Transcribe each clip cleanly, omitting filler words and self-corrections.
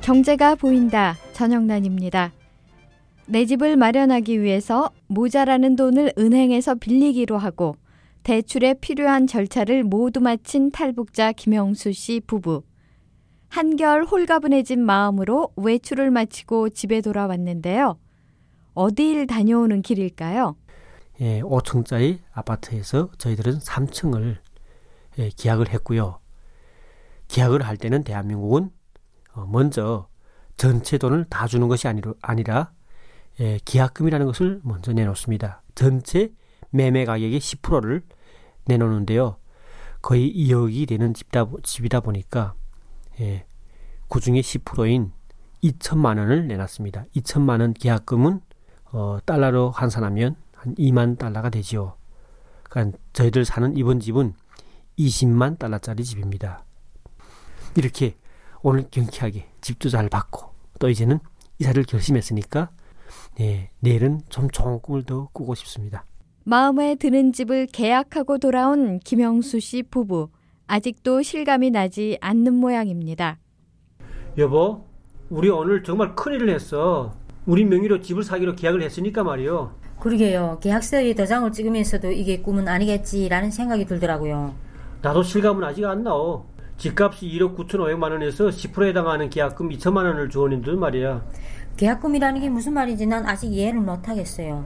경제가 보인다. 전영란입니다. 내 집을 마련하기 위해서 모자라는 돈을 은행에서 빌리기로 하고 대출에 필요한 절차를 모두 마친 탈북자 김영수 씨 부부. 한결 홀가분해진 마음으로 외출을 마치고 집에 돌아왔는데요. 어디를 다녀오는 길일까요? 5층짜리 아파트에서 저희들은 3층을 계약을 했고요. 계약을 할 때는 대한민국은 먼저 전체 돈을 다 주는 것이 아니라 계약금이라는 것을 먼저 내놓습니다. 전체 매매 가격의 10%를 내놓는데요. 거의 2억이 되는 집이다 보니까 그중에 10%인 2천만 원을 내놨습니다. 2천만 원 계약금은 달러로 환산하면 한 2만 달러가 되죠. 그러니까 저희들 사는 이번 집은 20만 달러짜리 집입니다. 이렇게 오늘 경쾌하게 집도 잘 받고 또 이제는 이사를 결심했으니까 내일은 좀 좋은 꿈을 더 꾸고 싶습니다. 마음에 드는 집을 계약하고 돌아온 김영수 씨 부부. 아직도 실감이 나지 않는 모양입니다. 여보, 우리 오늘 정말 큰일을 했어. 우리 명의로 집을 사기로 계약을 했으니까 말이요. 그러게요. 계약서에 도장을 찍으면서도 이게 꿈은 아니겠지라는 생각이 들더라고요. 나도 실감은 아직 안 나오. 집값이 1억 9,500만 원에서 10%에 해당하는 계약금 2천만 원을 주었는데 말이야. 계약금이라는 게 무슨 말인지 난 아직 이해를 못하겠어요.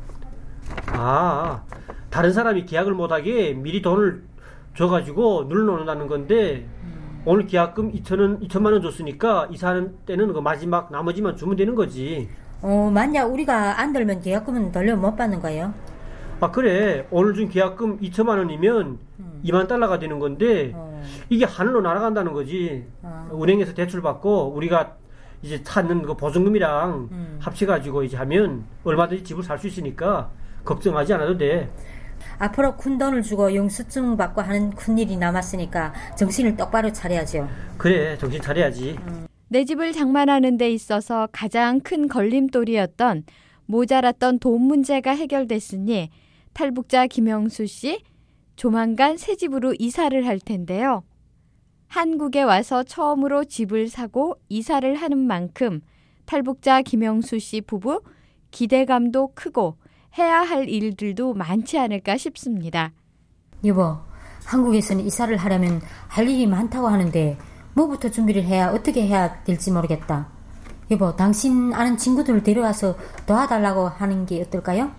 다른 사람이 계약을 못하게 미리 돈을 줘가지고 눌러놓는다는 건데 오늘 계약금 2천만 원 줬으니까 이사하는 때는 그 마지막 나머지만 주면 되는 거지. 만약 우리가 안 들면 계약금은 돌려 못 받는 거예요? 그래. 오늘 준 계약금 2천만 원이면 2만 달러가 되는 건데 이게 하늘로 날아간다는 거지. 은행에서 대출 받고 우리가 이제 찾는 그 보증금이랑 합쳐가지고 이제 하면 얼마든지 집을 살 수 있으니까 걱정하지 않아도 돼. 앞으로 큰 돈을 주고 영수증 받고 하는 큰일이 남았으니까 정신을 똑바로 차려야죠. 그래, 정신 차려야지. 내 집을 장만하는 데 있어서 가장 큰 걸림돌이었던 모자랐던 돈 문제가 해결됐으니 탈북자 김영수 씨 조만간 새 집으로 이사를 할 텐데요. 한국에 와서 처음으로 집을 사고 이사를 하는 만큼 탈북자 김영수 씨 부부 기대감도 크고 해야 할 일들도 많지 않을까 싶습니다. 여보, 한국에서는 이사를 하려면 할 일이 많다고 하는데 뭐부터 준비를 해야 어떻게 해야 될지 모르겠다. 여보, 당신 아는 친구들을 데려와서 도와달라고 하는 게 어떨까요?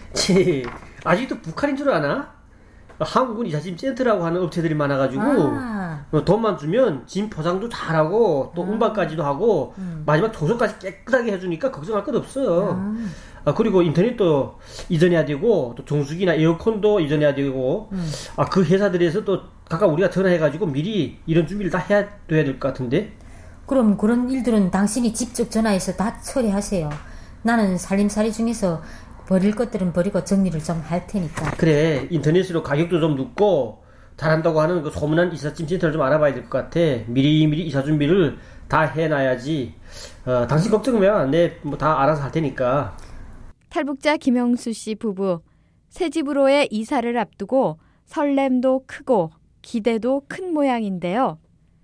아직도 북한인 줄 아나? 한국은 이사짐 센터라고 하는 업체들이 많아가지고 돈만 주면 짐 포장도 잘하고 또 운반까지도 하고 마지막 청소까지 깨끗하게 해주니까 걱정할 것 없어. 그리고 인터넷도 이전해야 되고 또 정수기나 에어컨도 이전해야 되고 그 회사들에서 또 각각 우리가 전화해가지고 미리 이런 준비를 다 해야 될 것 같은데. 그럼 그런 일들은 당신이 직접 전화해서 다 처리하세요. 나는 살림살이 중에서 버릴 것들은 버리고 정리를 좀 할 테니까. 그래, 인터넷으로 가격도 좀 눕고 잘한다고 하는 그 소문난 이삿짐 센터를 좀 알아봐야 될 것 같아. 미리미리 이사 준비를 다 해놔야지. 당신 걱정 마. 내 뭐 다 알아서 할 테니까. 탈북자 김영수 씨 부부 새 집으로의 이사를 앞두고 설렘도 크고 기대도 큰 모양인데요.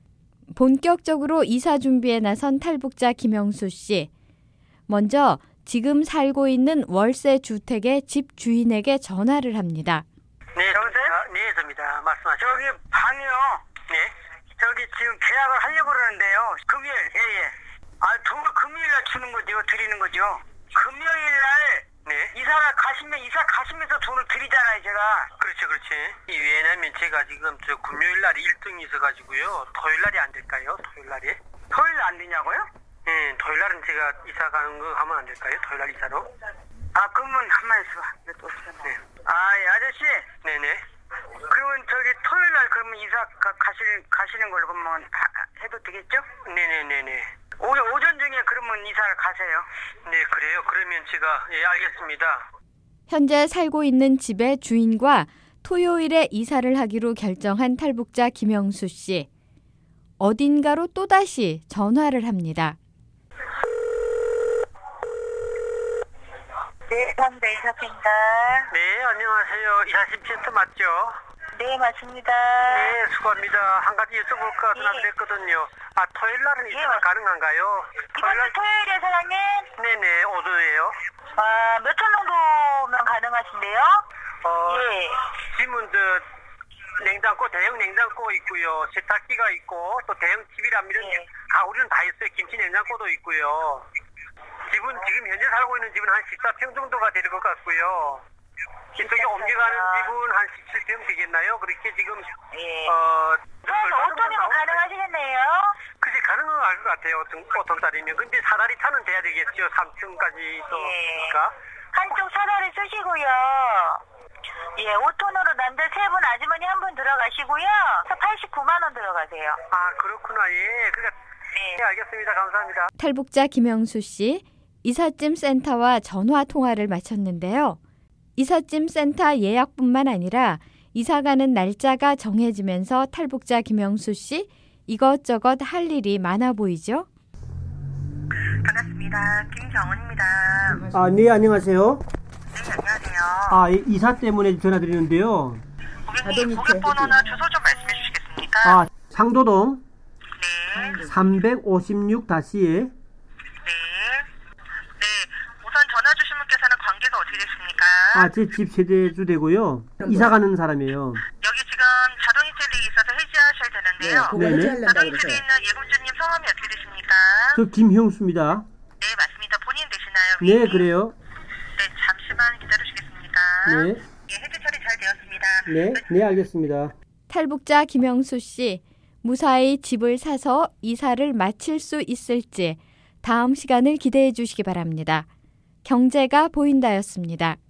본격적으로 이사 준비에 나선 탈북자 김영수 씨. 먼저 지금 살고 있는 월세 주택의 집 주인에게 전화를 합니다. 네, 여보세요? 네, 접니다. 말씀하세요. 저기 방이요. 네. 저기 지금 계약을 하려고 그러는데요. 금요일, 예. 돈을 금요일날 주는 거죠. 드리는 거죠. 금요일날 네. 이사 가시면서 돈을 드리잖아요, 제가. 그렇지. 왜냐면 제가 지금 저 금요일날이 1등이 있어가지고요. 토요일날이 안 될까요? 토요일날이? 토요일 안 되냐고요? 네, 토요일날은 제가 이사 가는 거 하면 안 될까요? 토요일날 이사로? 그러면 한만 있어. 네. 아저씨. 네네. 그러면 저기 토요일날 그러면 이사 가시는 걸로 그러면 해도 되겠죠? 네네네네. 오전 중에 그러면 이사를 가세요. 네, 그래요. 그러면 제가 알겠습니다. 현재 살고 있는 집의 주인과 토요일에 이사를 하기로 결정한 탈북자 김영수 씨. 어딘가로 또다시 전화를 합니다. 네, 선배 이사입니다. 네, 안녕하세요. 이사짐 센터 맞죠? 네, 맞습니다. 네, 수고합니다. 한 가지 여쭤볼까 생각했거든요. 토요일 날은 이사가 가능한가요? 이번 주 토요일에 사장님? 네네, 오도예요. 몇 톤 정도면 가능하신데요? 예. 짐은 냉장고, 대형 냉장고 있고요. 세탁기가 있고, 또 대형 TV랑 이런 가구리는 다 있어요. 김치 냉장고도 있고요. 집은 지금 현재 살고 있는 집은 한 14평 정도가 될 것 같고요. 이쪽에 옮겨가는 집은 한 17평 되겠나요? 그렇게 지금 그래서 5톤이면 가능하시겠네요? 그게 가능한 것 같아요. 5톤짜리면. 근데 사다리 차는 돼야 되겠죠. 3층까지 있으니까. 한쪽 사다리 쓰시고요. 5톤으로 남자 3분, 아주머니 1분 들어가시고요. 89만 원 들어가세요. 그렇구나. 예. 네, 알겠습니다. 감사합니다. 탈북자 김영수 씨, 이삿짐 센터와 전화 통화를 마쳤는데요. 이삿짐 센터 예약뿐만 아니라 이사가는 날짜가 정해지면서 탈북자 김영수 씨 이것저것 할 일이 많아 보이죠? 반갑습니다. 김정은입니다. 네, 안녕하세요. 네, 안녕하세요. 이사 때문에 전화드리는데요. 고객님, 고객번호나 주소 좀 말씀해 주시겠습니까? 상도동 네. 356-에 우선 전화 주신 분께서는 관계가 어떻게 되십니까? 제 집 세대주 되고요. 이사 가는 사람이에요. 여기 지금 자동이 세대에 있어서 해지하셔야 되는데요. 네네. 자동이 세대에 있는 예금주님 성함이 어떻게 되십니까? 저 김형수입니다. 네, 맞습니다. 본인 되시나요? 네, 그래요. 네, 잠시만 기다려주시겠습니까? 네. 해지 처리 잘 되었습니다. 네, 알겠습니다. 탈북자 김영수 씨, 무사히 집을 사서 이사를 마칠 수 있을지 다음 시간을 기대해 주시기 바랍니다. 경제가 보인다였습니다.